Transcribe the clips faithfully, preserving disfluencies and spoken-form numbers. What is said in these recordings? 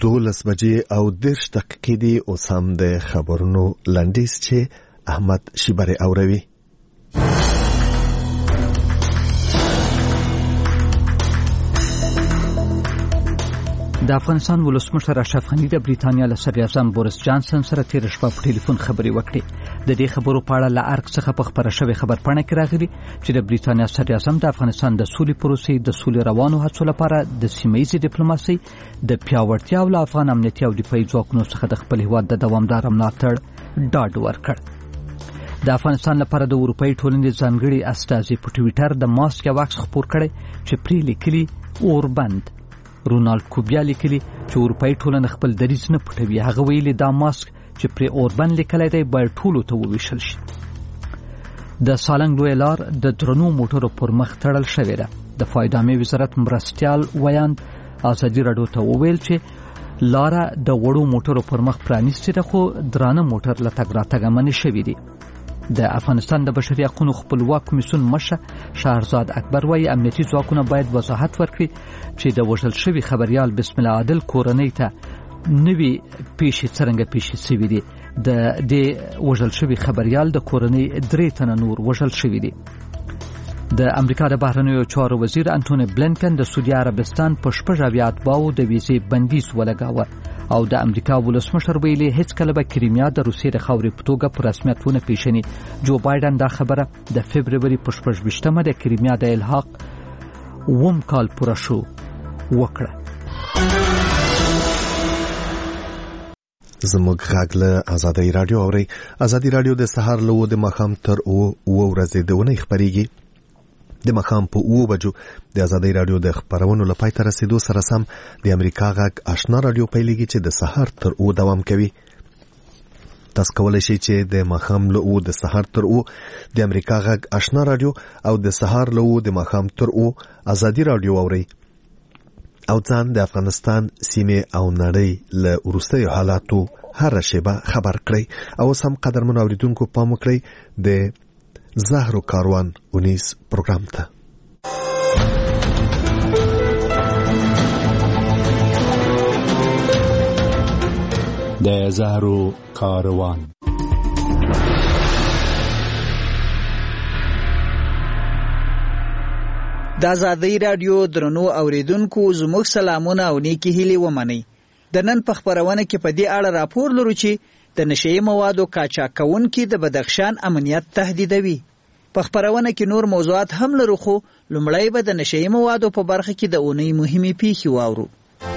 دولس بجې او دېرش دقیقې دي. اوس هم د خبرونو لنډیز چې احمد شیبري اوروي. د افغانستان ولسمشر اشرف غني د بریتانیا له صدر اعظم بوریس جانسن سره تیر شپه په ټلیفون خبرې وکړې. د دې خبرو په اړه له ارګ څخه په خبره شوې خبرپاڼه کې راغلي چې د بریتانیا صدر اعظم د افغانستان د سولې پروسې د سولې روانو هڅو لپاره د سیمه ییزې ډیپلوماسۍ د پیاوړتیا او افغان امنیتي او دفاعي ځواکونو څخه د خپل هیواد د دوامدار ملاتړ ډاډ ورکړ. د افغانستان لپاره د اروپאי ټولنې ځانګړي استازي په ټویټر د ماسک یو عکس خپور کړی چې پرې لیکلي اوربند. رونالد کوبیا لیکلي چې اروپאי ټولنه خپل دریځ نه پټوي. هغه ویلي دا ماسک چې پرې اوربند لیکلی دی باید ټولو ته وویشل شي. د سالنګ لویه لار د درنو موټرو پر مخ تړل شوې ده. د فایدامې وزارت مرستیال ویاند ازادي راډیو ته وویل چې لاره د وړو موټرو پر مخ پرانیستې ده، خو درانه موټر له تګ راتګه منع شوي دي. د افغانستان د بشري حقوقو خپلواک کمیسیون مشر شهرزاد اکبر وايي امنیتي ځواکونه باید وضاحت ورکړي چې د وژل شوي خبريال بسم الله عادل کورنۍ ته نوي پیښې څرنګه پیښې شوي دي. د دې وژل شوي خبريال د کورنۍ درې تنه نور وژل شوي دي. د امریکا د بهرنیو چارو وزیر انټونی بلینکن د سعودي عربستان په شپږ اویا اتباعو د ویزې بندیز ولګاوه او د امریکا ولسمشر ویلي هیڅ کله به کریمیا د روسیې د خاورې په توګه په رسمیت ونه پیژني. جو بایدن دا خبره د فبروري په شپږ ویشتمه د کریمیا د الحاق اووم کال پوره شو وکړه. زموږ غږ له ازادي راډیو اوري. ازادي راډیو د سهار له د ماښام تر اوه ورځې د ونې خبريږي. د ماښام په اوه بجو د ازادي راډیو د خبرونو لپاره تر رسیدو سره سم د امریکا غږ آشنا راډیو پیلېږي چې د سهار تر اوه دوام کوي. تاسو کولای شئ چې د ماښام له اوه د سهار تر اوه د امریکا غږ آشنا راډیو او د سهار له اوه د ماښام تر اوه ازادي راډیو اورئ او ځان د افغانستان سیمې او نړۍ له وروستیو حالاتو هر شیبه خبر کړئ. او سم قدرمن اوریدونکو پام وکړئ د زهرو کاروان اونیس پروګرام ته. د زهرو کاروان د ازادي راډیو درنو اوریدونکو زموږ سلامونه او نیکی هیلې ومنئ. د نن په خبرونه کې په دې اړه راپور لرو چې د نشئی موادو قاچاقونکي د بدخشان امنیت تهدیدوي. په خبرونه کې نور موضوعات هم لرو، خو لومړی به د نشئی موادو په برخه کې د اونۍ مهمې پیښې واورو.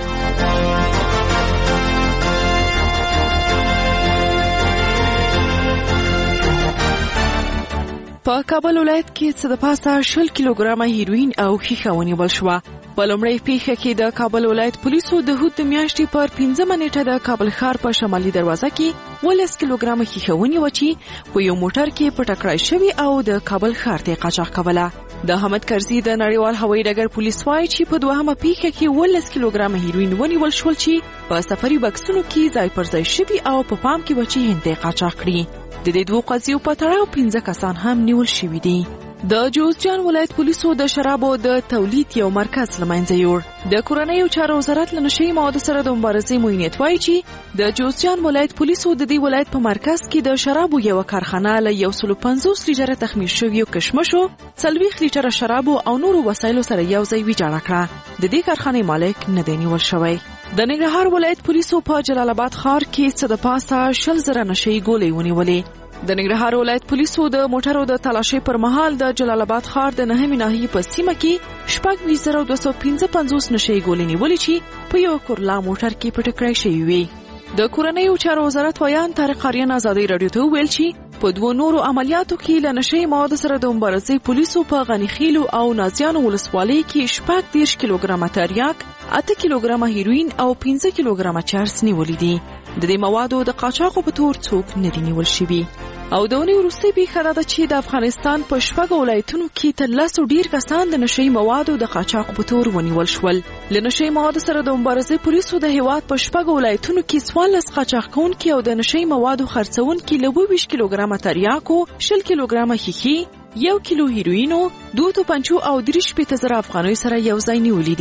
په کابل ولایت کې څه د پاسه شل کیلوګرامه هیروین او ښیښه ونیول شوه. په لومړۍ پیښه کې د کابل ولایت پولیسو د هوت میاشتې پر پنځمه نیټه د کابل ښار په شمالي دروازه کې ولس کیلوګرامه ښیښه ونیوه چې په یو موټر کې پټه کړای شوې او د کابل ښار ته قاچاق کوله. د حمد کرزي د نړیوال هوایي ډګر پولیس وایي چې په دوهمه پیښه کې ولس کیلوګرامه هیروین ونیول شول چې په سفري بکسونو کې ځای پر ځای شوي او په پام کې و چې هند ته قاچاق کړي. د دې دوه قضیو په تړاو پنځه کسان هم نیول شوي دي. د جوزجان ولایت پولیسو د شرابو د تولید یو مرکز لمنځه یوړ. د کورنیو چارو وزارت له نشئی موادو سره د مبارزې موینیت وایي چې د جوزجان ولایت پولیسو د دې ولایت په مرکز کې د شرابو یو کارخانه له یو سل پنځوس لیټره تخمیر شویو کشمشو، څلوېښت لیټره شرابو او نورو وسایلو سره یو ځای ویجاړه کړه. د دې کارخانې مالک نه دی نیول شوی. د ننګرهار ولایت پولیسو په جلال آباد ښار کې څه د پاسه شل زره نشئی ګولۍ ونیولې. د ننګرهار ولایت پولیسو د موټرو د تلاشۍ پر مهال د جلال آباد ښار د نهمې ناحیې په سیمه کې شپږ ویشت زره دوه سوه پنځه پنځوس نشئی ګولۍ نیولې چې په یو کورلا موټر کې پټې کړای شوې وې. د کورنیو چارو وزارت ویان طارق آریان ازادي راډیو ته وویل چې په دوه نورو عملیاتو کې له نشئی موادو سره د مبارزې پولیسو په غنیخیلو او نازیانو ولسوالۍ کې شپږ دېرش کیلوګرامه تریاک، اته کیلوګرامه هیروین او پنځه کیلوګرامه چرس نیولې دي. د دې موادو د قاچاقو په تور څوک نه دي نیول شوي. او د اونۍ وروستۍ پیښه دا ده چې د افغانستان په شپږو ولایتونو کې تر لسو ډیر کسان د نشئی موادو د قاچاق په تور ونیول شول. له نشئی موادو سره د مبارزې پولیسو د هیواد په شپږو ولایتونو کې څوارلس قاچاق کوونکي او د نشئی موادو خرڅونکي له اووه ویشت کیلوګرامه تریاکو، شل کیلوګرامه ښیښې، یو کیلو هیروینو، دوه توپنچو او درې شپېته زره افغانیو سره یو ځای نیولي دي.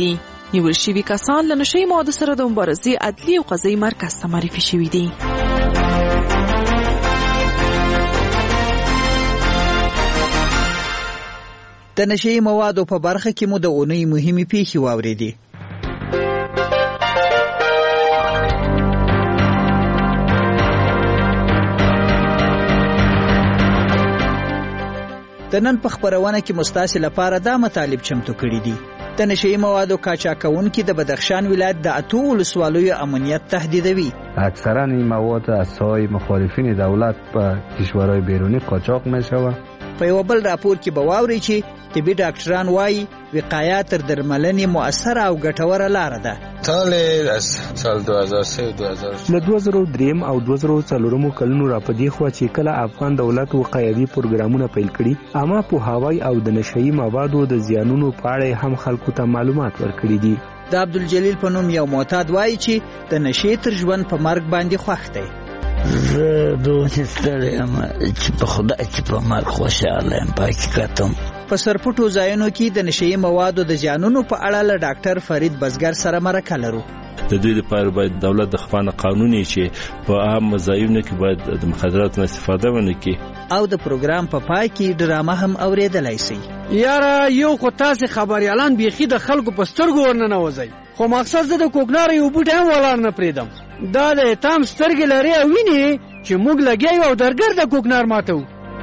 نیول شوي کسان له نشهیي موادو سره د مبارزې عدلي او قضایي مرکز ته معرفي شوي دي. د نشهیي موادو په برخه کې مو د اونۍ مهمې پیښې واورېدې. د نن په خبرونه کې مستاسې لپاره دا مطالب چمتو کړي دي. د نشهیي موادو قاچاقونکي د بدخشان ولایت د اتو ولسوالیو امنیت تهدیدوي. اکثرا این مواد از سوی مخالفین دولت په کشورهای بیرونی قاچاق میشود. په یو بل راپور کې به واورئ چې طبي ډاکټران وایي وقایه تر درملنې مؤثره او ګټوره لاره ده. سال از سال دو هزار و سه و دو هزار له دوه زره درې او دوه زره څلور کلونو راپدې خو چې کله افغان دولت وقایوي پروګرامونه پیل کړي، اما په هوای او د نشهیي موادو د زیانونو په اړه هم خلکو ته معلومات ورکړي دي. د عبدالجلیل په نوم یو معتاد وایي چې د نشې تر ژوند په مرګ باندې خوښ دی. زه دومره ستړی یم چې په خدای چې په مرګ خوشحاله یم. په حقیقت هم په سرپټو ځایونو کې د نشهیي موادو د زیانونو په اړه له ډاکټر فرید بزګر سره مرکه لرو. د دوی لپاره باید دولت د خپانه قانوني چې په عام ځایونو کې باید د مخدراتو استفاده ونه کړي. او د پروګرام په پای کې ډرامه هم اوریدلای شئ. یاره یو خو تاسو خبريالان بيخي د خلکو په سترګو ورننوځي، خو مقصد زه د کوکنار یو بوټی هم ولاړ نه پریدم. دا د تام سترګې لري او ویني چې موږ لګیو او درګر د کوکنار ماتو.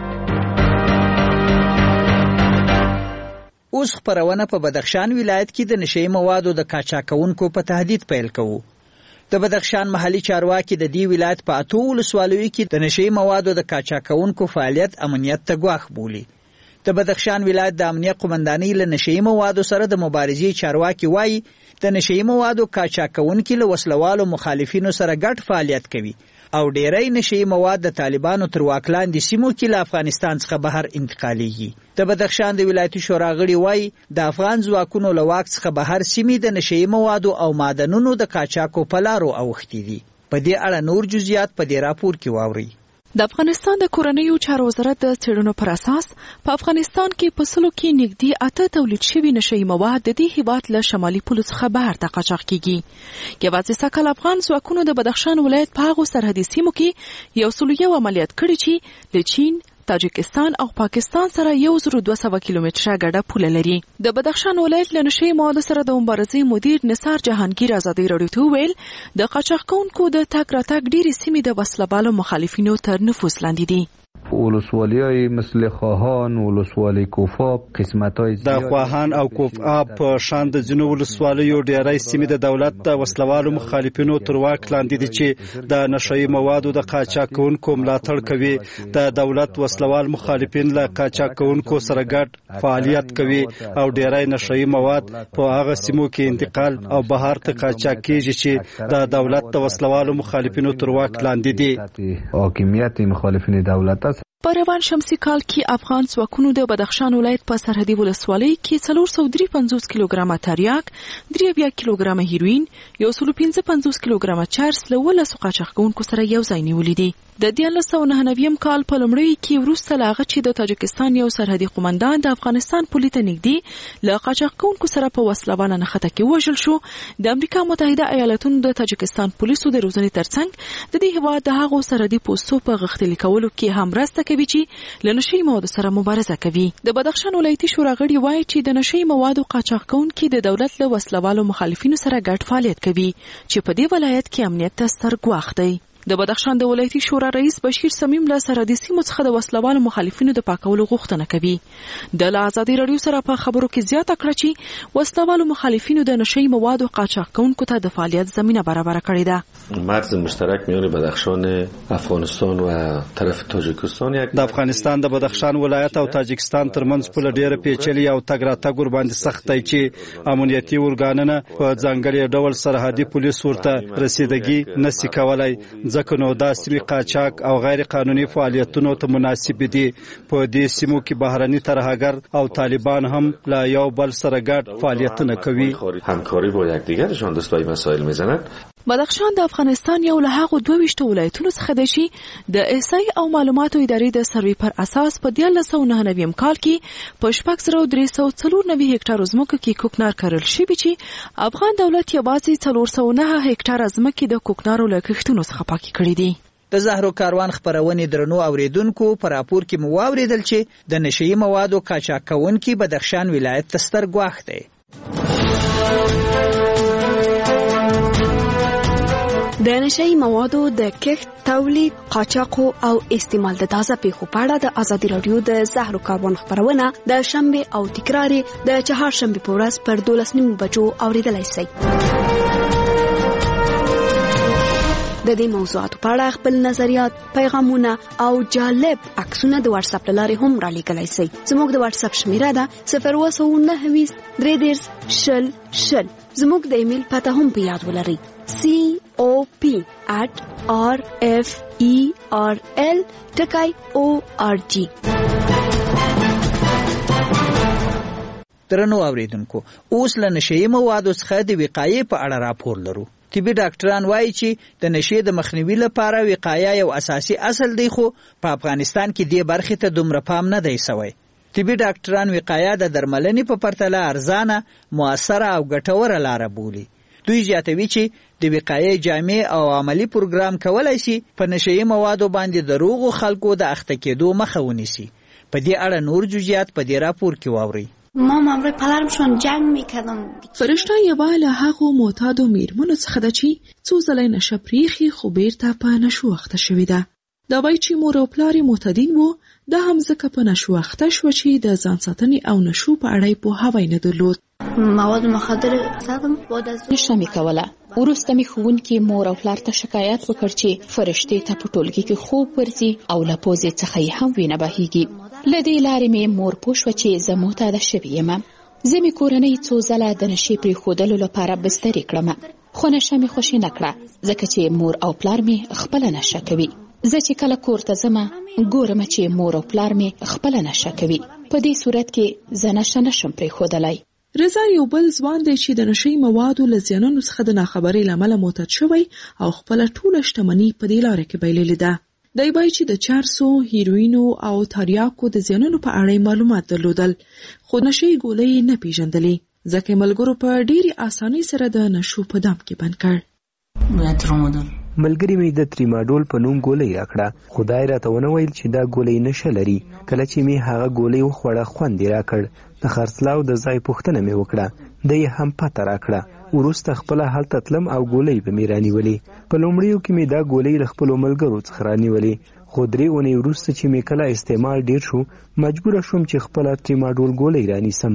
اوس خبرونه په بدخشان ولایت کې د نشهیي موادو د قاچاقونکو په تهدید پیل کوو. د بدخشان محلي چارواکي د دې ولایت په اتو ولسوالیو کې د نشهیي موادو د قاچاقونکو فعالیت امنیت ته ګواښ بولي. د بدخشان ولایت د امنیت قومندانۍ له نشهیي موادو سره د مبارزې چارواکي وایي د نشهیي موادو قاچاقونکي له وسلوالو مخالفینو سره ګډ فعالیت کوي او ډیری نشهیي مواد د طالبانو تر واک لاندې سیمو کې له افغانستان څخه بهر انتقالیږي. د بدخشان د ولایتي شورا غړي وایي د افغان ځواکونو له واک څخه بهر سیمې د نشهیي موادو او معدنونو د قاچاقو په لارو اوښتي دي. په دې اړه نور جزئیات په دې راپور کې واورئ. د افغانستان د کورنیو چارو وزارت د څېړنو پر اساس په افغانستان کې په سلو کې نږدې اته تولید شوي نشهیي مواد د دې هېواد له شمالي پولو څخه بهر ته قاچاق کیږي. یوازې سږکال افغان ځواکونو د بدخشان ولایت په هغو سرحدي سیمو کې یو سلو یو عملیات کړي چې له چین، تاجکستان او پاکستان سره یو زر دوه سوه کیلومتره ګډه پوله لري. د بدخشان ولایت له نشهیي موادو سره د مبارزې مدیر نثار جهانگیر ازادي راډیو ته وویل د قاچاق کوونکو د تګ راتګ ډېرې سیمې د وسلهبالو مخالفینو تر نفوذ لاندې دي. ولسوالیای مثل خواهان، ولسوالی کوفاب، قسمتای د خواهان او کوفاب په شان د ځینو ولسوالیو ډیری سیمې د دولت د وسلوالو مخالفینو تر واک لاندې دي چې د نشهیي موادو د قاچاق کوونکو ملاتړ کوي. د دولت وسلوال مخالفین له قاچاق کوونکو سره ګډ فعالیت کوي او ډیری نشهیي مواد په هغه سیمو کې انتقال او بهر ته قاچاق کیږي چې د دولت د وسلوالو مخالفینو تر واک لاندې دي. حاکمیت مخالفین دولت په روان شمسي کال کې افغان ځواکونو د بدخشان ولایت په سرحدي ولسوالۍ کې څلور سوه درې پنځوس کیلوګرامه تریاک، درې اویا کیلوګرامه هیروین، یو سل پنځه پنځوس کیلوګرامه چرس له ولسو قاچاق کوونکو سره یو ځای نیولي دي. د دیارلس سوه نهه نوي کال په لومړیو کې وروسته له هغه چې د تاجکستان یو سرحدي قومندان د افغانستان پولې ته نږدې له قاچاق کوونکو سره په وسلهباله نښته کې وژل شو، د امریکا متحده ایالاتونو د تاجکستان پولیسو د روزنې ترڅنګ د دې هېواد د هغو سرحدي پوستو په غښتلي کولو کې هم مرسته کوي چې له نشهیي موادو سره مبارزه کوي. د بدخشان ولایتي شورا غړي وایي چې د نشهیي موادو قاچاق کوونکي د دولت له وسلوالو مخالفینو سره ګډ فعالیت کوي چې په دې ولایت کې امنیت ته ستر ګواښ دی. د بدخشان د ولایتي شورا رئیس بشیر صمیم له سرحدي سیمو څخه د وسلوالو مخالفینو د پاکولو غوښتنه کوي. د ازادي راډیو سره په خبرو کې زیاته کړه چې وسلوالو مخالفینو د نشهیي موادو قاچاق کوونکو ته د فعالیت زمینه برابر کړې ده. مرز مشترک میان بدخشان افغانستان و طرف تاجیکستان یک د افغانستان د بدخشان ولایت او تاجکستان ترمنځ پوله ډیره پیچلې او تګ راتګ ورباندې سخت دی چې امنیتي ارګانونه په ځانګړي ډول سرحدي پولیس ورته رسیدګي نشي کولای، ځکه نو دا سیمې قاچاق او غیر قانوني فعالیتونو ته مناسب دي. په دې سیمو کې بهرني ترهګر او طالبان هم لا یو بل سره ګډ فعالیتونه کوي، همکاری با یکدیگرشان دست به مسائل میزنند. بدخشان د افغانستان یو له هغو دوه ویشت ولایتونو څخه دی چې د احصایې او معلوماتو ادارې د سروې پر اساس په دیارلس سوه نهه نوي کال کې په شپږ زره درې سوه څلور نوي هکټاره ځمکو کې کوکنار کرل شوي چې افغان دولت یوازې څلور سوه نهه هکټاره ځمکې د کوکنارو له کښتونو څخه پاکې کړي دي. د زهرو کاروان خپرونې درنو اوریدونکو په راپور کې مو واوریدل چې د نشهیي موادو قاچاق کوونکي بدخشان ولایت ته ستر ګواښ دی. د نشهیي موادو د کښت، تولید، قاچاق او استعمال د تازه پیښو په اړه د ازادي راډیو د زهرو کاروان خپرونه د شنبه او تکرار د چهارشنبه په ورځ پر دولس نیمو بجو اوریدلای شئ. د دې موضوعاتو په اړه خپل نظریات، پیغامونه او جالب عکسونه د واتس اپ لارې هم را لیږلی شئ. زموږ د واتس اپ شمیره ده صفر اووه سوه نهه ویشت درې دېرش شل شل. زموږ د ایمیل پته هم په یاد ولرئ سی او پی at r f e r l ټکی او ار جی. درنو اوریدونکو، اوس له نشهیي موادو څخه د وقایې په اړه راپور لرو. طبي ډاکټران وایي چې د نشې د مخنیوي لپاره وقایه یو اساسي اصل دی، خو په افغانستان کې دې برخې ته دومره پام نه دی شوی. طبي ډاکټران وقایه د درملنې په پرتله ارزانه، مؤثره او ګټوره لاره بولي. دوی زیاتوي چې د وقایې جامع او عملی پروګرام کولای شي په نشهیي موادو باندې د روغو خلکو د اخته کېدو مخه ونیسي. په دې اړه نور جزئیات په دې راپور کې واورئ. ما مامرای پدرمشون جنگ میکردن. فرشته یوه له هغو معتادو میرمنو څخه ده چې څو ځله نشه پریښي خو بیرته په نشو اخته شوې ده. دا وایي چې مور او پلار یې معتادین وو، دا هم ځکه په نشو اخته شوه چې د ځان ساتنې او نشو په اړه یې پوهاوی نه درلود. مواد مخدر ساتم بعد از نشه می کوله. وروسته می ښوونکي مور او پلار ته شکایت وکړ چې فرشتې ته په ټولګي کې خوب ورځي او له پوزې څخه یې هم وینه بهیږي. له دې لارې مې مور پوه شوه چې زه معتاده شوې یم. زه مې کورنۍ څو ځله د نشې پرېښودلو لپاره بسترې کړم، خو نشه مې خوښې نه کړه ځکه چې مور او پلار مې خپله نشه کوي. زه چې کله کور ته ځم ګورم چې مور او پلار مې خپله نشه کوي. په دې صورت کې زه نشه نشم پرېښودلی. رضا یو بل ځوان دی چې د نشهیي موادو له زیانونو څخه د ناخبرۍ له امله معتاد شوی او خپله ټوله شتمني په دې لاره کې بایللې ده. دی وایي چې د چرسو، هیروینو او تریاکو د زیانونو په اړه معلومات درلودل، خو نشهیي ګولۍ یې نه پیژندلې ځکه ملګرو په ډېرې اسانۍ سره د نشو په دام کې بند کړ. ملګری مې د تریماډول په نوم ګولۍ راکړه، خدای راته ونه ویل چې دا ګولۍ نشه لري. کله چې مې هغه ګولۍ وخوړه خوند یې راکړ. د خرڅلاو د ځای پوښتنه مې وکړه، دی یې هم پته راکړه. وروسته خپله هلته تلم او ګولۍ به مې رانیولې. په لومړیو کې مې دا ګولۍ له خپلو ملګرو څخه رانیولې، خو درې اونۍ وروسته چې مې کله استعمال ډیر شو مجبوره شوم چې خپله تریماډول ګولۍ رانیسم.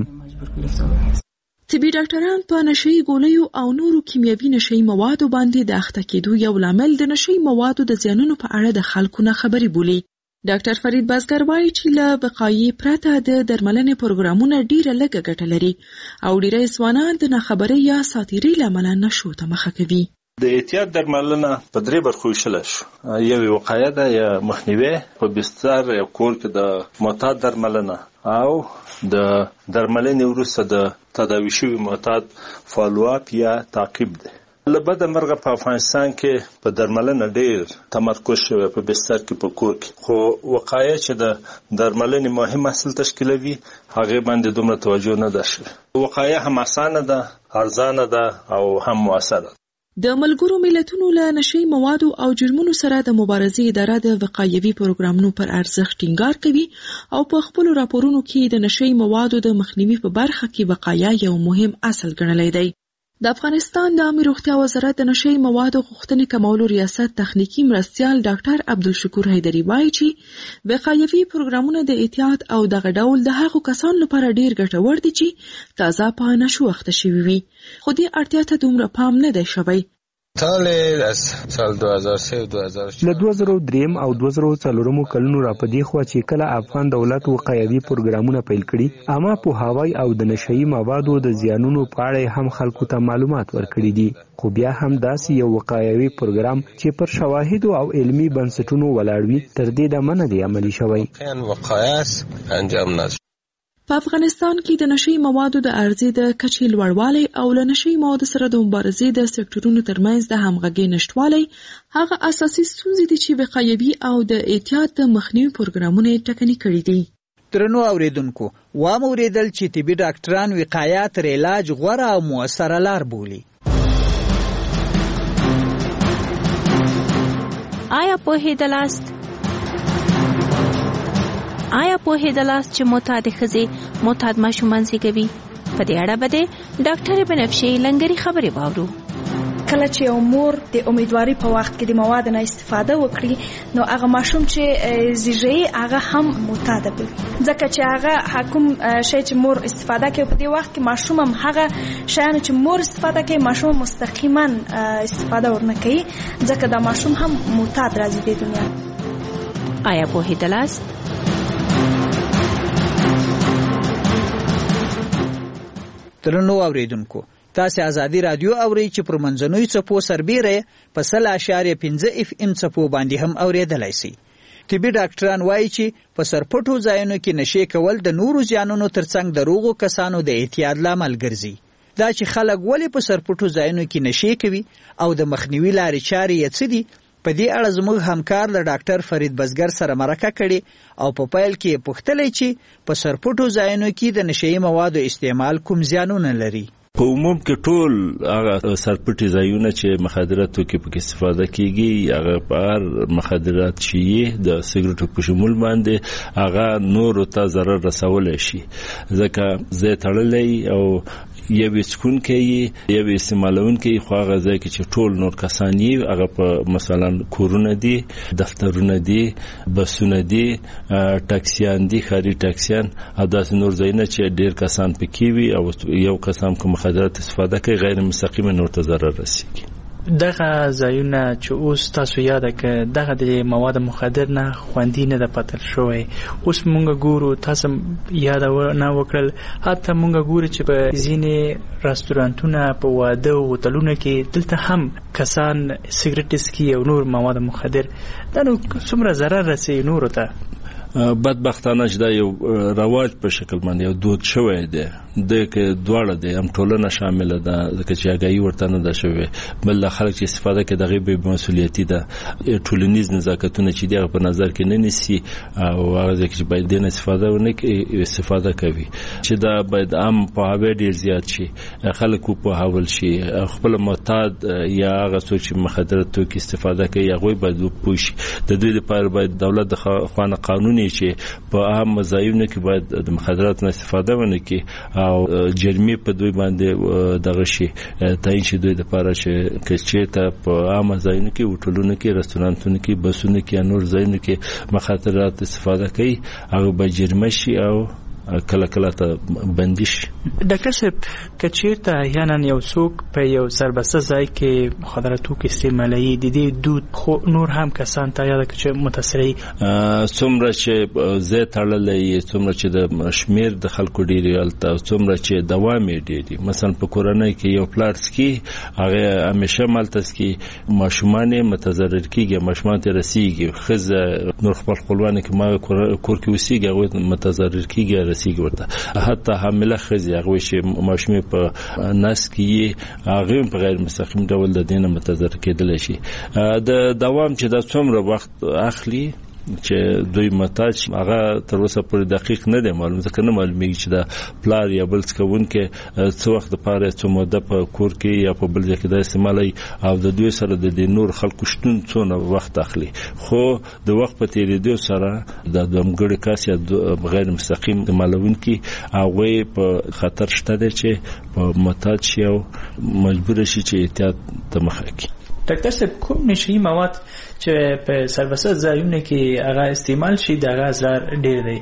طبي ډاکټران په نشهیي ګولیو او نورو کیمیاوي نشهیي موادو باندې د اخته کېدو یو لامل د نشهیي موادو د زیانونو په اړه د خلکو نه خبري بولي. ډاکټر فرید بازګر وایي چې له وقایې پرته د درملنې پروګرامونه ډیره لږه ګټه لري او ډیری ځوانان د ناخبرۍ یا ساتیرۍ له امله نشو ته مخه کوي. د احتیاط درملنه په درې برخو ویشل شو. یو وقایه ده یا مخنیوي په بستر یا کور کې د معتاد درملنه او د درملنې وروسته د تداوي شوي معتاد فالو اپ یا تعقیب ده. له بده مرغه په افغانستان کې په درملنه ډیر تمرکز شوی په بستر کې په کور کې، خو وقایه چې د درملنې مهم اصل تشکیلوي هغه باندې دومره توجه نه ده شوې. وقایه هم اسانه ده، ارزانه ده او هم موثره. د ملګرو ملتونو له نشهیي موادو او جرمونو سره د مبارزې اداره د وقایوي پروګرامونو پر ارزښت ټینګار کوي او په خپلو راپورونو کې د نشهیي موادو د مخنیوي په برخه کې وقایه یو مهم اصل ګڼلی دی. د افغانستان د عامه روغتیا وزارت د نشهیي موادو غوښتنې کمولو ریاست تخنیکی مرستیال ډاکټر عبدالشکور حیدري وایي چې وقایوي پروګرامونه د احتیاط او دغه ډول د هغو کسانو لپاره ډیر ګټور دي چې تازه په نشو اخته شوي وي، خو دې اړتیا ته دومره پام نه دی شوی. سال از سال دو هزار و سه و دو هزار و چهار له دوه زره دریم او دوه زره څلورم کلونو را پدې خو چې کله افغان دولت وقایوي پروګرامونه پیل کړي، عامه پوهاوی او د نشهیي موادو د زیانونو په اړه هم خلکو ته معلومات ورکړي دي، خو بیا هم داسې یو وقایوي پروګرام چې پر شواهدو او علمي بنسټونو ولاړ وي تر دې دمه نه دی عملي شوی. وقایه انجام نه په افغانستان کې د نشي موادو د عرضې د کچې لوړوالی او له نشي موادو سره د مبارزې د سکتورونو ترمنځ د همغږۍ نشتوالی هغه اساسي ستونزې دي چې وقایوي او د احتیاط د مخنیوي پروګرامونه ټکني کړي دي. درنو اوریدونکو، وام اوریدل چې طبي ډاکټران وقایه تر علاج غوره او مؤثره لار بولي. آیا پوهېدلاست آیا پوهېدلاست چې معتاد ښځې معتاد ماشومان زېږوي؟ په دې اړه به د ډاکټر بنفشې لنګري خبرې واورو. کله چې یو مور د امیدواري په وخت کې د مواد نه استفاده وکړي، نو هغه ماشوم چې زیږي هغه هم معتاد وي، ځکه چې هغه حکم شي چې مور استفاده کوي په دې وخت کې ماشوم هم هغه شیان چې مور استفاده کوي ماشوم مستقیما استفاده ورنه کوي، ځکه دا ماشوم هم معتاد راځي د دنیا. آیا پوهېدلاست؟ درنو اوریدونکو، تاسو ازادي رادیو اورئ چې پر منځنوي څپو سربیره په سل اشاریه پنځه اف ام څپو باندې هم اوریدلای شي. طبي ډاکټران وایي چې په سرپټو ځایونو کې نشي کول د نورو ځانونو ترڅنګ د روغو کسانو د احتیاط لامل ګرځي. دا چې خلک ولې په سرپټو ځایونو کې نشي کوي او د مخنیوي لارې چارې یې څه دي، په دې اړه زموږ همکار له ډاکټر فرید بزګر سره مرکه کړې او په پیل کې پوښتلې چې په سرپټو ځایونو کې د نشي موادو استعمال کوم زیانونه لري. په عموم کې ټول هغه سرپټي ځایونه چې مخدراتو کې پکې استفاده کیږي، هغه بار مخدرات شي د سیګریټو په شمول باندې هغه نور ته ضرر رسولای شي، ځکه زه تړلې او یوه سکون کې یوه استعمالون کې خو هغه ځای کې چې ټول نور کسان یې هغه په مثلا کورونه دي، دفترونه دي، بسونه دي، ټاکسیان دي، خاري ټاکسیان او داسې نور ځایونه چې ډیر کسان پکې وي او یو کسان کوم مخدرات استفاده کوي غیر مستقیما نور ته ضرر رسیږي. دغه ځایونه چې اوس تاسو یاد کړئ دغه د مواد مخدر نه خوندي نه د پاتل شوی، اوس مونږ ګورو تاسو یاد نه وکړل، حتی مونږ ګورو چې په ځینې رستورانتونه په واده او هوټلونو کې دلته هم کسان سیګریټ اسکي او نور مواد مخدر دا نو څومره ضرر رسوي نور ته. بدبختانه چې دا یو رواج په شکل باندې یو دود شوی دی، د کې دواړه دي، هم ټولنه شامل ده ځکه چې هغه ورته نه ده شوی، بل خلک چې استفاده کوي دغه به مسؤلیتي ده، ټولنیز نزاکتونه چې دغه په نظر کې نه نیسي او هغه چې باید د استفاده ونه کوي استفاده کوي چې دا باید عام په هغه ډیر زیات شي، خلکو په حواله شي، خپل معتاد یا هغه څوک چې مخدراتو کې استفاده کوي هغه باید پوښ د دوی لپاره باید دولت د خوانه قانون چې په عام ځایونو کې باید د مخدراتو استفاده ونه کوي او جرمي په دوی باندې دغه شي تاین چې دوی د لپاره چې کچې ته په عام ځایونو کې هوټلونو کې رستورانتونو کې بسونو کې نور ځایونو کې مخدرات استفاده کوي هغه به جرمه شي او کله کله ته بندیش. ډاکټر صاحب کچیرته یعنی یو څوک په یو سربسته ځای کې مخدراتو کې استعمالي د دې دود خو نور هم کسان ته یاد کړي متاثرې څومره چې زه تړلې څومره چې د شمیر د خلکو ډیری الته څومره چې دوام یې ډیری، مثلا په کورنۍ کې یو پلارس کې هغه همیشه مالتس کې ماشومان متضرر کیږي، ماشومان ته رسیږي، خزه نور خپل خپلوان کې ما کور کې وسیږي هغه متضرر کیږي رسیږي ورته، حتی حامله خزه هغه چې ماشومې په نس کې هغه په غیر مستقیم ډول د دینه متضرر کېدل شي. د دوام چې د څومره وخت اخلي چې دوی متاج هغه تر اوسه پورې دقیق نه دی معلوم، ځکه نه معلومیږي چې دا پلار یا بل څه کوون کې څو وخت لپاره څو موده په کور کې یا په بل ځای کې د استعمالي او د دوی سره د نور خلکو شتون څونه وخت اخلي، خو د وخت په تیریدو سره د دمګړي کاس یا غیر مستقیم استعمالون کې هغه په خطر شته دی چې په متاج شي او مجبور شي چې احتیاط ته مخه کړي. ډاکټر صاحب کوم نشي مواد چې په سربسته ځایونو کې هغه استعمال شي دغه ضرر ډیر دی؟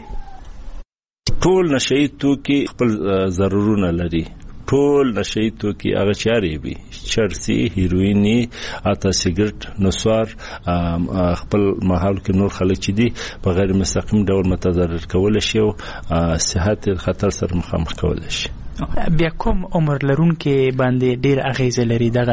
ټول نشي توکي خپل ضررونه لري، ټول نشي توکي هغه چاري وي، چرسي، هیرویني، اته سیګریټ، نسوار، خپل محل کې نور خلک چې دي په غیر مستقیم ډول متضرر کول شي او صحت خطر سره مخامخ کول شي. بیا کوم عمر لرونکي باندې ډیر اغیزه لري دغه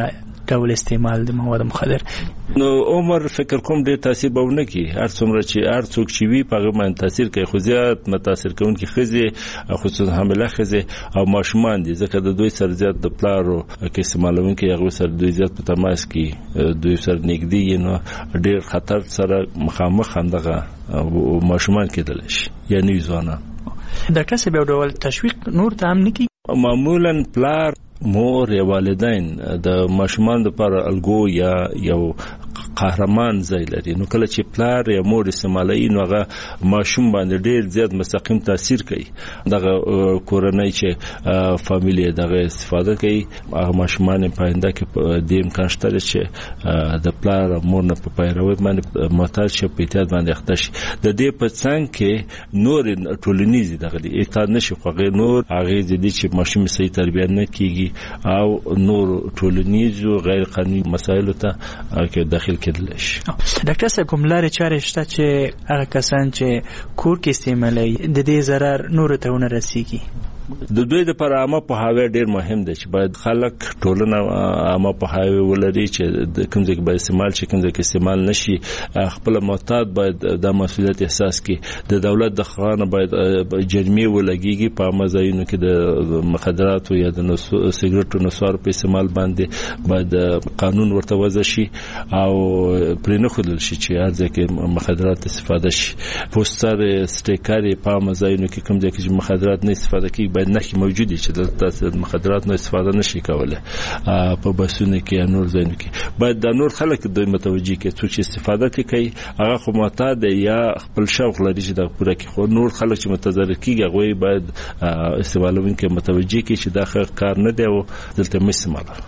ډول استعمال د مواد مخدر. نو عمر فکر کوم ډېر تاثیر به ونه کوي، هر څومره چې هر څوک چې وي په هغه باندې تاثیر کوي، خو زیات متاثر کوونکي ښځې خصوصا حامله ښځې او ماشومان دي، ځکه د دوی سره زیات د پلارو کې استعمالونکي هغوی سره دوی زیات په تماس کې دوی سره نږدې، نو ډېر خطر سره مخامخ همدغه ماشومان کېدلی شي یا نوي ځوانان. د کسب یو ډول تشویق نور ته هم نه کېږي. معمولا پلار، مور یا والدین د ماشومان لپاره الګو یا یو قهرمان ځای لري، نو کله چې پلار یا مور استعمالوي نو هغه ماشوم باندې ډېر زیات مستقیم تاثیر کوي. دغه کورنۍ چې فامیلی دغه استفاده کوي، هغه ماشومان په آینده کې د امکان شته چې د پلار او مور نه په پیروي باندې محتاج شي، په اعتیاد باندې اخته شي. د دې په څنګ کې نور ټولنیز دغه اعتیاد نشي خوږی، نور هغه دي چې ماشوم صحیح تربیه نه کیږي او نور ټولنیز او غیر قانوني مسایلو ته کې داخل کېدل شي. ډاکټر صاحب کوم لارې چارې شته چې هغه کسان چې کور کې استعمالوي د دې ضرر نور ته ونه رسیږي؟ د دوی لپاره عامه پوهاوی ډېر مهم دی چې باید خلک ټولنه عامه پوهاوی ولري چې د کوم ځای کې باید استعمال شي، کوم ځای کې استعمال نشي. خپل محتاط باید د مسؤلیت احساس کړي. د دولت د خانه باید جرمې ولګيږي په عامه ځایونو کې د مخدراتو یا د سیګریټو نصوارو په استعمال باندې باید قانون ورته وضع شي او پرې نه ښودل شي چې هر ځای کې مخدرات استفاده شي. پوسټر سټیکر په عامه ځایونو کې کوم ځای کې مخدرات نه استفاده کیږي باید نښې موجودې چې دلته د مخدرات نه استفاده نشي کولی. په بسونو کې یا نور ځایونو کې باید دا نور خلک دوی متوجه کړي، څوک چې استفاده کوي هغه خو معتاد یا خپل شوق لري چې دا پوره کړي، خو نور خلک چې متضرر کېږي هغوی باید استعمالوونکي متوجه کړي چې دا ښه کار نه دی او دلته مه استعمالوه.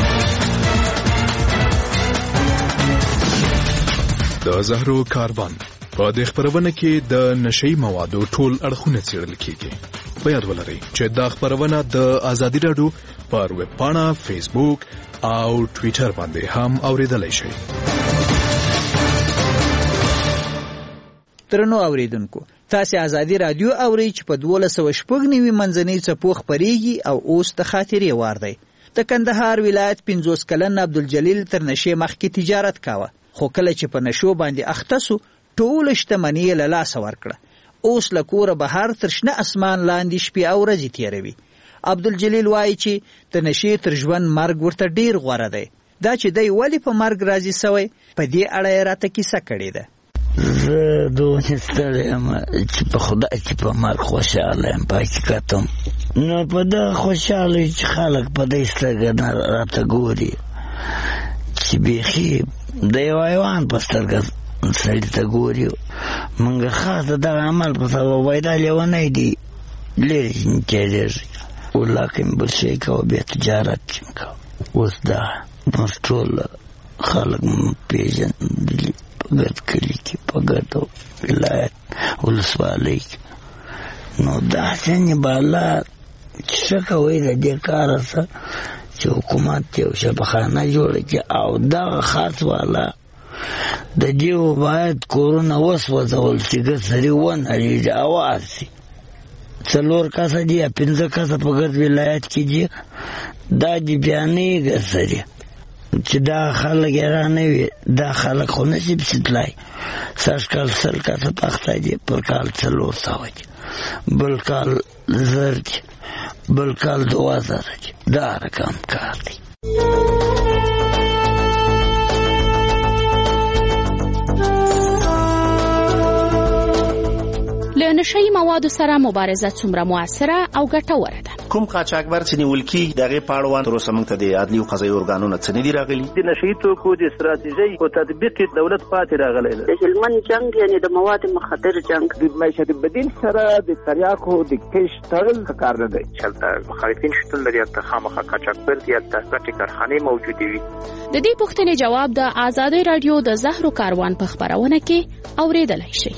د زهرو کاروان په دې خبرونه کې د نشئی موادو ټول اړخونه څېړل کېږي. په یاد ولرئ چې دا خبرونه د ازادي راډیو پر ویب پاڼه، فیسبوک او ټویټر باندې هم اوریدلای شئ. ترنو اوریدونکو، تاسو ازادي راډیو اورئ چې په دولس سوه شپږ نوي منځنۍ څپو خپرېږي او اوس د خاطرې وار دی. د کندهار ولایت پنځوس کلن عبدالجلیل تر نشې مخکې تجارت کاوه، خو کله چې په نشو باندې اخته سو ټول شتمني یې له لاسه ورکړه. اوس له کوره بهر تر شنه اسمان لاندې شپې او ورځې تېروي. عبدالجلیل وایي چې د نشې تر ژوند مرګ ورته ډېر غوره دی. دا چې دی ولې په مرګ راضي سوی، په دې اړه یې راته کیسه کړې ده. زه دومره ستړی یم چې په خدای چې په مرګ خوشحاله یم. په حقیقت هم نو په دغه خوشحاله چې خلک په دې سترګه نه راته ګوري چې بیخي د یو حیوان په سترګه سړي ته ګوري. موږ خاص د دغه عمل په سبب وایي دا لیونی دی، لرې نه کېدېږي. ولاکه مې بل شی کوه، بیا تجارت چې کوه. اوس دا موږ ټول خلک مو پېژندلي په ګرد کلي کې، په ګرد ولایت ولسوالۍ کې. نو داسې نباله چې څه کوئ د دې کاره څه چې حکومت یو شبخانه جوړه کړي او دغه خاص والا د دیو باید کورونه وسوځول چې ګسري ونهړېږي اواز شي. څلور کسه دي یا پنځه کسه په ګرد ولایت کې دي، دا دي بیا نه ګسري چې دا خلک یې را نه وي. دا خلک خو نشي پسې تلای. سږ کال سل کسه پخته دي، پر کال څلور سوه دي، بل کال زر دي، بل کال دوه زره دي. دا رقم کار دی. له نشئی موادو سره مبارزه څومره موثره او ګټوره ده؟ کوم قاچاقبر چې نیول کېږي د هغې په اړوند تر اوسه موږ ته د عدلي او قضایي ارګانونه څه نه دي راغلي. د نشهیي توکو د استراتیژۍ په تطبیق کې دولت پاتې راغلی ده. د هلمند جنګ یعنې د مواد مخدر جنګ، د معیشت بدیل سره د تریاکو د کیش تړل ښه کار نه دی. هلته مخالفین شتون لري، هلته خامخا قاچاقبر دي، هلته ګټې کارخانې موجودې وي. د دې پوښتنې جواب د ازادي راډیو د زهرو کاروان په خبرونه کې اوریدلای شئ.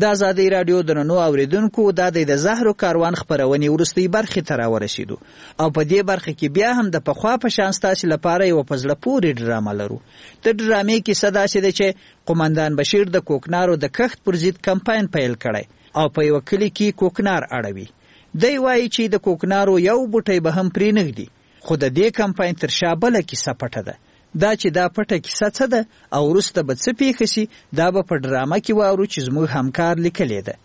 د ازادي رادیو درنو اوریدونکو دا د زهرو کاروان خبرونې ورستۍ برخې ته راورسېدو او په دې برخه کې بیا هم د پخوا په شان ستاسو لپاره یو په زړه پورې ډرامه لرو. د ډرامې کیسه داسې ده چې قومندان بشیر د کوکنارو د کښت پر ضد کمپاین پیل کړی او په یو کلي کې کوکنار اړوي. دی وایي چې د کوکنارو یو بوټی به هم پرې نږدي، خو د دې کمپاین تر شا بله کیسه پټه ده. دا چې دا پټه کیسه څه ده او وروسته به څه پیښه شي دا به په ډرامه کې واورو چې زموږ همکار لیکلې ده.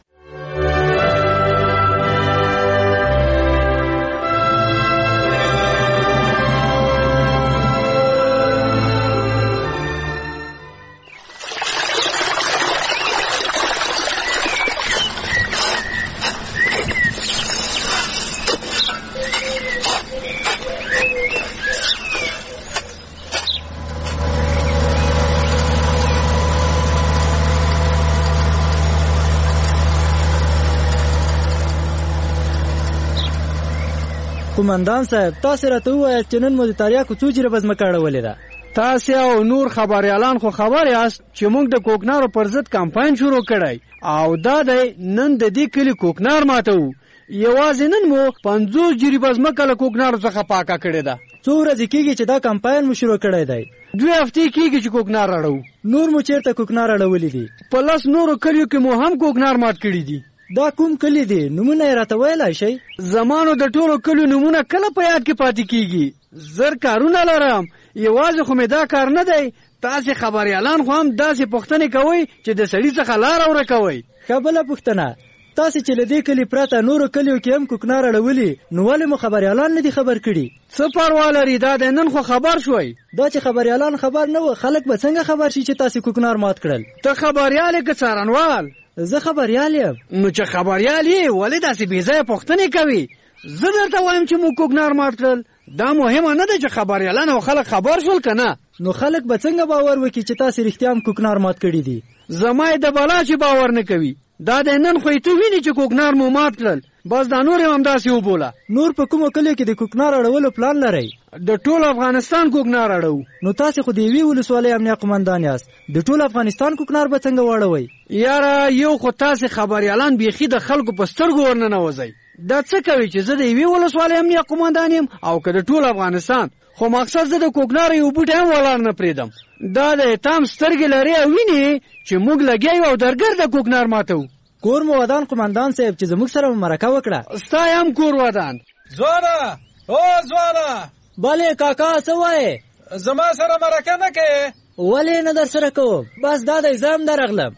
قومندان صاحب تاسو راته وویل چې نن مو د تریاکو څو جریبه ځمکه اړولې ده. تاسو او نور خبريالان خو خبر یاست چې موږ د کوکنارو پر ضد کمپاین شروع کړی او دا دی نن د دې کلي کوکنار ماتو. یوازې نن مو پنځوس جریبه ځمکه له کوکنارو څخه پاکه کړې ده. څو ورځې کېږي چې دا کمپاین مو شروع کړی دی؟ دوه هفتې کېږي چې کوکنار اړو. نور مو چیرته کوکنار اړولې دي؟ په لاس نورو کلیو کې مو هم کوکنار مات کړي دي. دا کوم کلی دی؟ نمونه یې راته ویلای شئ؟ زمانو د ټولو کلیو نمونه کله په یاد کې پاتې کیږي؟ زر کارونه لرم، یوازې خو مې دا کار نه دی. تاسې خبریالان خو هم داسې پوښتنې کوئ چې د سړي څخه لاره ورکوئ. ښه بله پوښتنه، تاسې چې له دې کلي پرته نورو کلیو کې هم کوکنار اړولي نو ولې مو خبریالان نه دي خبر کړي؟ څه پروا لري، دا د نن خو خبر شوئ. دا چې خبریالان خبر نه و خلک به څنګه خبر شي چې تاسې کوکنار مات کړل؟ ته خبریال یې که څارنوال؟ زه خبریال یم. نو چې خبریال یې ولې داسې بې ځایه پوښتنې کوي؟ زه درته وایم چې موږ کوکنار مات کړل. دا مهمه نه ده چې خبریالان او خلک خبر شول که نه. نو خلک به څنګه باور وکړي چې تاسې رښتیا هم کوکنار مات کړي دي؟ زما یې د بلا چې باور نه کوي. دا د نن خو یې ته ویني چې کوکنار مو مات کړل، بس دا نور یې همداسې وبوله. نور په کومو کلیو کې د کوکنار اړولو پلان لرئ؟ د ټول افغانستان کوکنار اړو. نو تاسې خو د یوې ولسوالۍ امنیه قومندان یاست، د ټول افغانستان کوکنار به څنګه واړوئ؟ یاره یو خو تاسې خبریالان بیخي د خلکو په سترګو ورننوځئ. دا څه کوي چې زه د یوې ولسوالۍ امنیه قومندان یم او که د ټول افغانستان؟ خو مقصد زه د کوکنار یو بوټی هم ولاړ نه پرېږدم. دا د اتام سترګې لري او ویني چې موږ لګیا یو او درګر د کوکنار ماتو. کور مو ودان قومندان صاحب چې زموږ سره مرکه وکړه. ستا هم کور ودان. ځوانه او ځوانه. بلې کاکا څه وایې؟ زما سره مرکه نه کوې؟ ولې نه در سره کوم؟ بس دا دی زه هم درغلم.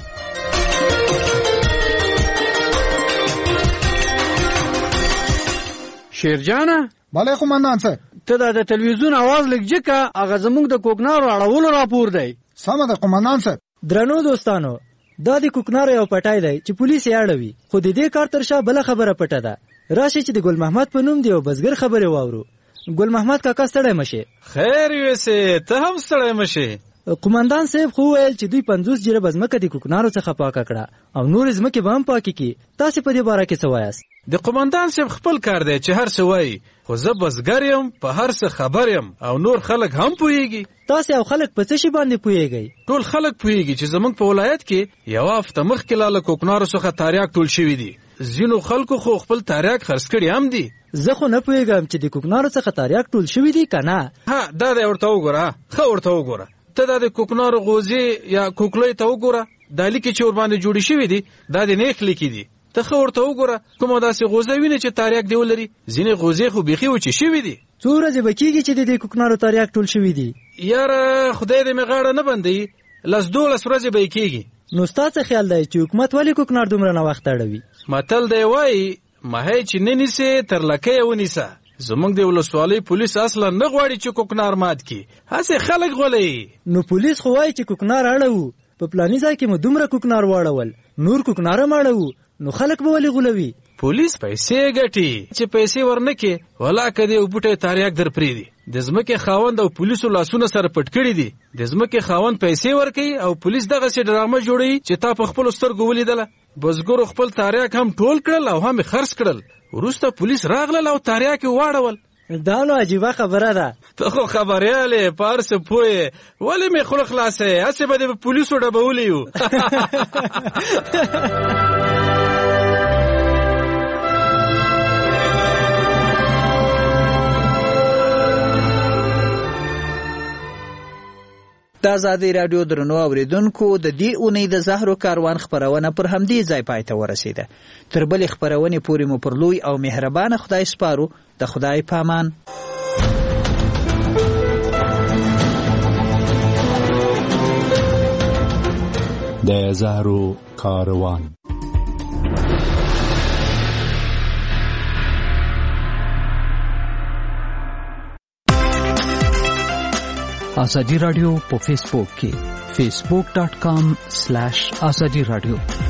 شیرجانه. بله قومندان صاحب. ته دا د تلویزیون आवाज لږ جګه، هغه زموږ د کوکنارو اړولو راپور دی. سمه ده قومندان صاحب. درنو دوستانو، دا د کوکنارو یو پټای دی چې پولیس یې اړوي، خو د دې کار تر شا بله خبره پټه ده. راشي چې د ګل محمد په نوم دی یو بزګر خبرې واورو. ګل محمد کاکا ستړی مشې. خیر یوسې ته هم ستړی مشې. قومندان صاحب خو ویل چې دوی پنځوس جریبه ځمکه د کوکنارو څخه پاکه کړه او نورې ځمکې به هم پاکې کړي. تاسې په دې باره کې څه وایاست؟ د قومندان صاحب خپل کار دی چې هر څه وایي، خو زه بزګر یم، په هر څه خبر یم او نور خلک هم پوهیږي. تاسې او خلک په څه شي باندې پوهیږئ؟ ټول خلک پوهیږي چې زموږ په ولایت کې یوه هفته مخکې لا له کوکنارو څخه تریاک ټول شوي دي. ځینو خلکو خو خپل تریاک خرڅ کړي هم دي. زه خو نه پوهیږم چې د کوکنارو څخه تریاک ټول شوي دي که نه. ها دا دی ورته وګوره، ښه ورته وګوره. ته دا د کوکنارو غوزې یا کوکلۍ ته وګوره، دا لیکې چې ورباندې جوړې شوي دي دا د نیخ لیکې دي. ته ښه ورته وګوره کومه داسې غوزه وینې چې تریاک دی ولري. ځینې غوزې خو بیخي وچې شوي دي. څو ورځې به کېږي چې د دې کوکنارو تریاک ټول شوي دي؟ یاره خدای دې مې غاړه نه بندوي، لس دولس ورځې به یې کېږي. نو ستا څه خیال دی چې حکومت ولې کوکنار دومره ناوخته اړوي؟ متل دی وایي ماهی چې نه نیسې تر لکۍ یې ونیسه. زموږ د ولسوالۍ پولیس اصلا نه غواړي چې کوکنار مات کړي، هسې خلک غولوي. نو پولیس خو وایي چې کوکنار اړوو، په پلاني ځای کې مو دومره کوکنار واړول، نور کوکنار هم اړوو، نو خلک به ولې غولوي؟ پولیس پیسې ګټي، چې پیسې ورنکې ولا که دې یو بوټی تریاک در پرېږدي. د ځمکې خاوند او پولیسو لاسونه سره پټ کړي دي. د ځمکې خاوند پیسې ورکوي او پولیس دغسې ډرامه جوړوي چې تا په خپلو سترګو ولیدله. بزګرو خپل تریاک هم ټول کړل او هم یې خرڅ کړل. وروسته پولیس راغلل او تریاک یې واړول. دا نو عجیبه خبره ده. ته خو خبریاله پارس پوهې ولې مې خوله خلاصې هسې به د پولیسو ډبولی یو. د آزادۍ راډیو درنو اوریدونکو د دې اونۍ د زهرو کاروان خپرونه پر همدې ځای پای ته ورسېده. تر بلې خپرونې پورې مو پر لوی او مهربانه خدای سپارو. د خدای پامان. د زهرو کاروان. آزادی رادیو په فیسبوک کې facebook.com slash azadi radio